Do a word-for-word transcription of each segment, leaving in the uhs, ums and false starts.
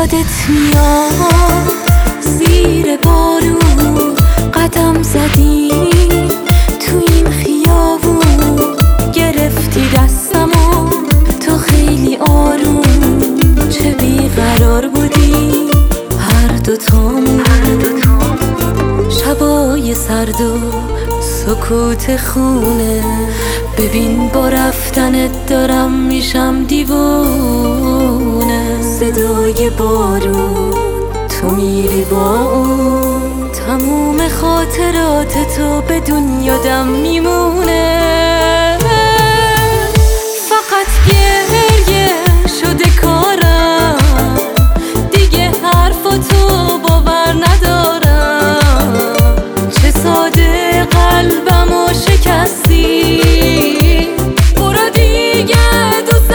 یادت میاد زیر بارون قدم زدیم تو این خیابون، گرفتی دستمو تو خیلی آروم، چه بیقرار بودی هر دوتامون. شبای سرد و سکوت خونه، ببین با رفتنت دارم میشم دیوونه. صدای بارون تو میری با اون، تموم خاطرات تو به دنیادم میمونه. فقط گریه شده کارم، دیگه حرفاتو باور ندارم. چه ساده قلبمو شکستی، برو دیگه دوست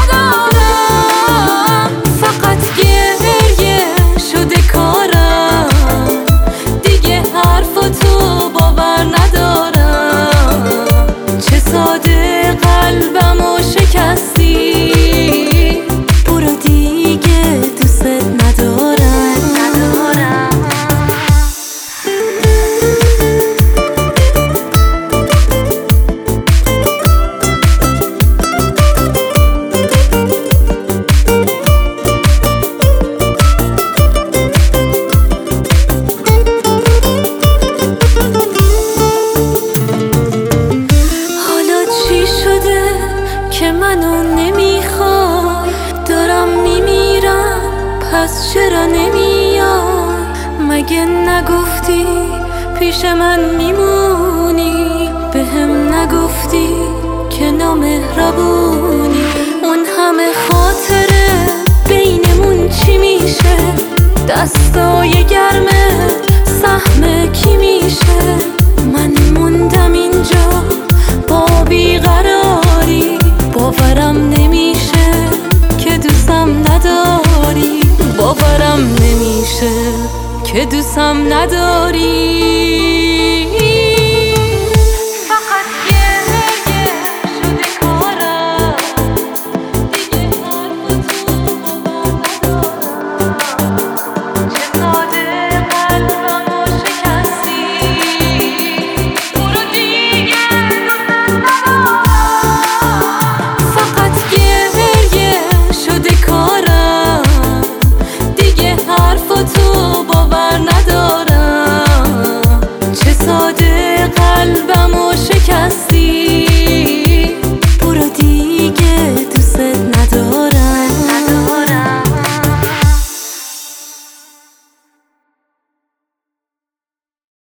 ندارم. فقط گریه شده کارم، دیگه حرفاتو باور ندارم. چه ساده قلبمو شکستی، برو دیگه دوست ندارم. که منو نمیخوای، دارم میمیرم پس چرا نمیای؟ مگه نگفتی پیش من میمونی؟ بهم نگفتی که نامهربونی؟ اون همه خاطره بینمون چی میشه؟ دستای گرمه سهم کی میشه؟ من موندم اینجا با بیقرار،